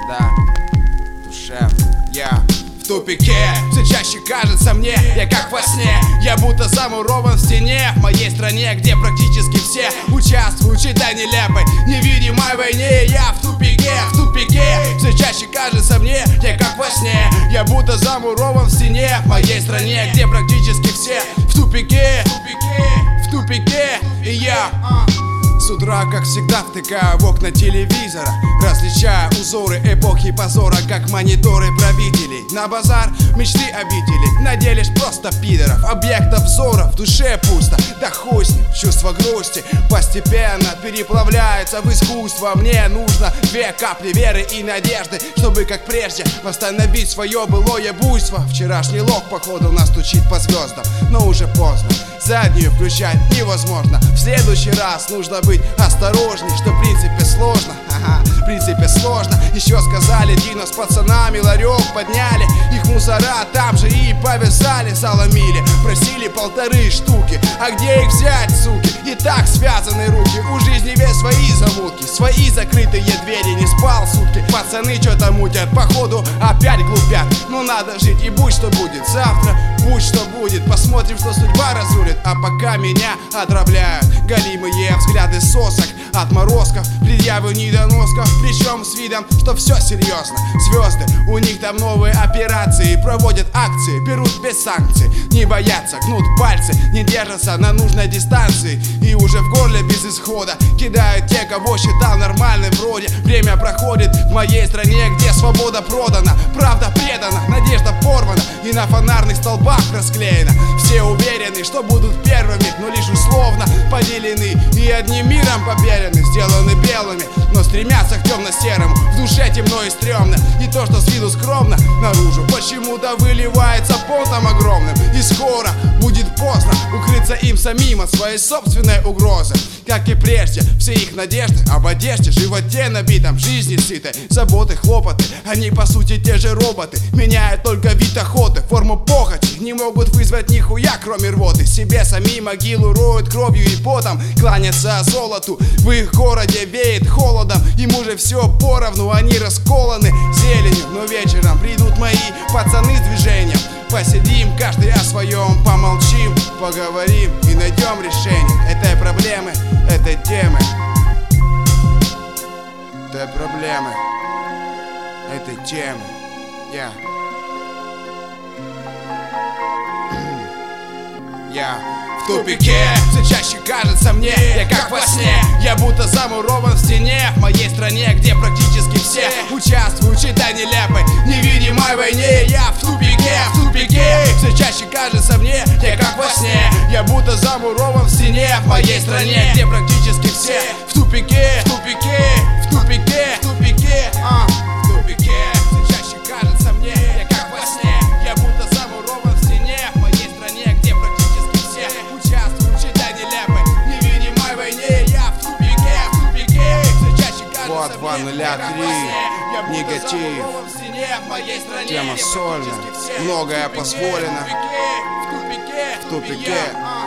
Да, душевно. Я в тупике, все чаще кажется мне, я как во сне. Я будто замурован в стене в моей стране, где практически все участвуют в чьей-то нелепой, невидимой войне. Я в тупике, все чаще кажется мне, я как во сне. Я будто замурован в стене в моей стране, где практически все в тупике, и я с утра, как всегда, втыкаю в окна телевизора, различая узоры эпохи позора, как мониторы правителей. На базар мечты обители, на деле ж просто пидоров. Объектов взора в душе пусто, да хуй с ним. Чувство грусти постепенно переплавляется в искусство. Мне нужно 2 капли веры и надежды, чтобы, как прежде, восстановить свое былое буйство. Вчерашний лог, походу, настучит по звездам, но уже поздно, заднюю включать невозможно. В следующий раз нужно быть осторожней, что в принципе сложно. В принципе сложно. Еще сказали, Дино с пацанами ларек подняли, их мусора там же и повязали, заломили, просили 1,5 штуки. А где их взять, суки? И так связаны руки, у жизни весь свои замутки, свои закрытые двери. Не спал сутки, пацаны что-то мутят, походу опять глупят. Но надо жить, и будь что будет завтра, будь что будет, посмотрим, что судьба разрулит. А пока меня отравляют галимые взгляды сосок, отморозков, предъявы недоносков, причем с видом, что все серьезно. Звезды, у них там новые операции, проводят акции, берут без санкций, не боятся, гнут пальцы, не держатся на нужной дистанции. И уже в горле без исхода кидают те, кого считал нормальным вроде. Время проходит в моей стране, где свобода продана, правда предана, надежда порвана и на фонарных столбах расклеена. Все уверены, что будут первыми, но лишь условно поделены и одним миром побелены, сделаны белыми, но стремятся к темно-серому. В душе темно и стрёмно, и то, что с виду скромно, наружу почему-то выливается понтом огромным. И скоро будет поздно укрыться им самим от своей собственной угрозы. Как и прежде, все их надежды об одежде, животе набитом, жизни сытой, заботы, хлопоты, они по сути те же роботы, меняют только вид охоты, форму похоти, не могут вызвать нихуя, кроме рвоты. Себе сами могилу роют кровью и потом, кланятся золоту. В их городе веет холодом, им уже все поровну, они расколоны зеленью. Но вечером придут мои пацаны с движением, посидим каждый о своем, помолчим, поговорим и найдем решение этой проблемы, этой темы, этой проблемы, этой темы. Я в тупике, все чаще кажется мне, я как во сне. Я будто замурован в стене в моей стране, где практически все участвуют в чьей-то нелепой, невидимой войне. Я в тупике, все чаще кажется мне, я как во сне. Я будто замурован в стене в моей стране, где практически все в тупике, в тупике. Все чаще кажется мне, я как во сне. Я будто замурован в стене в моей стране, где практически все участвуют в чьей-то нелепой, невидимой войне. Я в тупике, все чаще кажется мне, я как во сне. Я будто замурован в стене в моей стране, тема сольная, многое позволено. В тупике.